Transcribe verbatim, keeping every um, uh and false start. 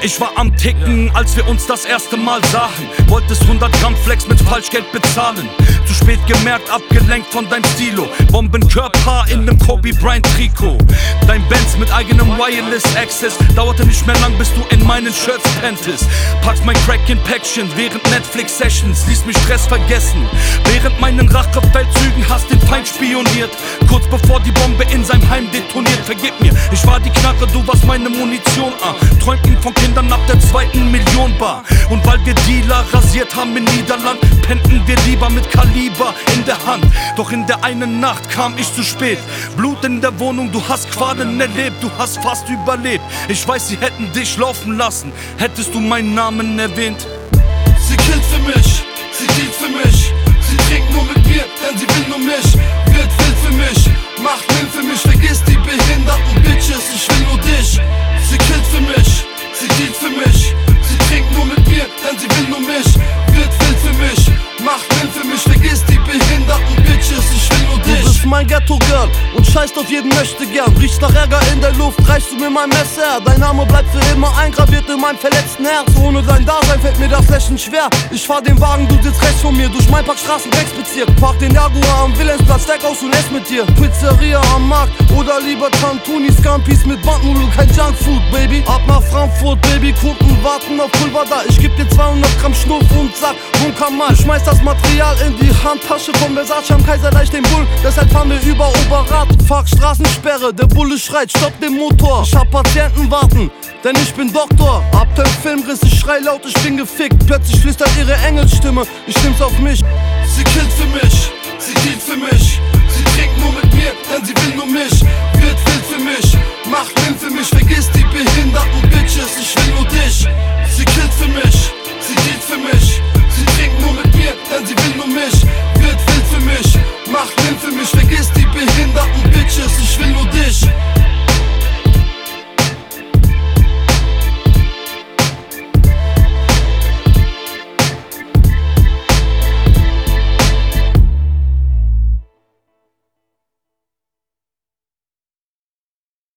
Ich war am Ticken, als wir uns das erste Mal sahen. Wolltest hundert Gramm Flex mit Falschgeld bezahlen. Zu spät gemerkt, abgelenkt von deinem Stilo. Bombenkörper in nem Kobe Bryant Trikot. Dein Benz mit eigenem Wireless Access. Dauerte nicht mehr lang, bis du in meinen Shirts pantest. Packst mein Crack in Päckchen während Netflix Sessions. Ließ mich Stress vergessen. Während meinen Rachefeldzügen hast den Feind spioniert. Kurz bevor die Bombe in seinem Heim detoniert. Vergib mir, ich war die Knarre, du warst meine Munition. Ah, träumten von Kindern ab der zweiten Million Bar. Und weil wir Dealer rasiert haben in Niederland, pennten wir lieber mit Kaliber in der Hand. Doch in der einen Nacht kam ich zu spät. Blut in der Wohnung, du hast Qualen erlebt, du hast fast überlebt. Ich weiß, sie hätten dich laufen lassen, hättest du meinen Namen erwähnt. Sie killt für mich, sie dealt für mich. Sie trinkt nur mit mir, denn sie will nur mich. Wird wild für mich, macht Wind für mich. Vergiss die behinderten Bitches, ich will nur dich. Sie killt für mich, sie dealt für mich. Sie trinkt nur mit mir, denn sie will nur mich. Wird wild für mich, macht Wind für mich. Vergiss die behinderten Bitches, ich will nur dich. Du bist mein Ghetto-Girl und scheißt auf jeden Möchtegern. Riechst nach Ärger in der Luft, reichst du mir mein Messer. Dein Name bleibt für immer eingraviert in meinem verletzten Herz. Ohne dein Dasein fällt mir das Lächeln schwer. Ich fahr den Wagen, du sitzt rechts von mir. Durch mein Park Straßen-Drecksbezirk. Park den Jaguar am Wilhelmsplatz, steig aus und ess mit dir. Pizzeria am Markt oder lieber Tantuni. Scampis mit Bandnudeln, kein Junkfood, Baby. Ab nach Frankfurt, Baby, Kunden warten auf Pulver da. Ich geb dir zweihundert Gramm Schnuff und sag, Bunker mal. Schmeiß das Material in die Handtasche von Versace am Kaiserreich, den Bull. Deshalb fahren wir über Oberrad. Fuck Straßensperre, der Bulle schreit, stopp den Motor. Ich hab Patienten warten, denn ich bin Doktor. Ab dem Filmriss, ich schrei laut, ich bin gefickt. Plötzlich flüstert ihre Engelsstimme, ich nimm's auf mich. Sie killt für mich, sie dealt für mich. Sie trinkt nur mit mir, denn sie